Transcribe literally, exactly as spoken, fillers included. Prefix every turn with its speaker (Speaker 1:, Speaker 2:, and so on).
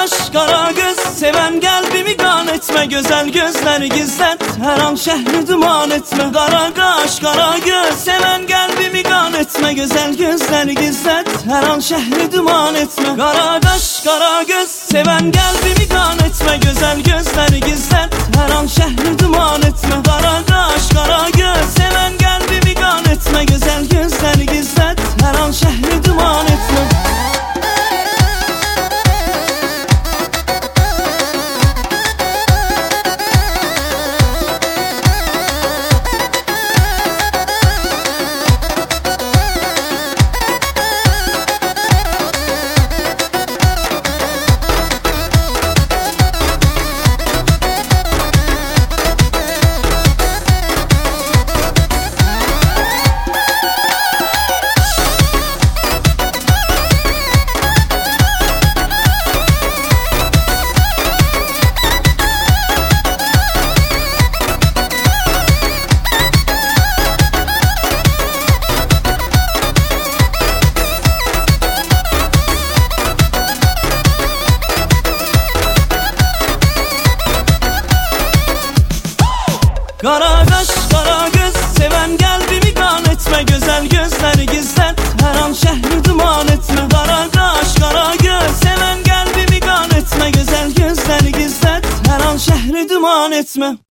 Speaker 1: kaş, kara göz, seven kalbimi kan etme. Güzel gözleri gizlet, her an şehri duman etme. Kara kaş, kara göz, seven kalbimi kan etme. Güzel gözleri gizlet, her an şehri duman etme. Kara kaş, kara göz, seven kalbimi kan etme. Güzel gözleri gizlet, her an şehri duman etme. Kara kaş, kara göz, seven kalbimi kan etme. Güzel gözleri gizlet, her an şehri duman etme. Kara kaş, kara göz, seven kalbimi kan etme. Güzel gözleri gizlet, her an şehri duman etme. Kara kaş, kara göz, seven kalbimi kan etme. Güzel gözleri gizlet, her an şehri duman etme.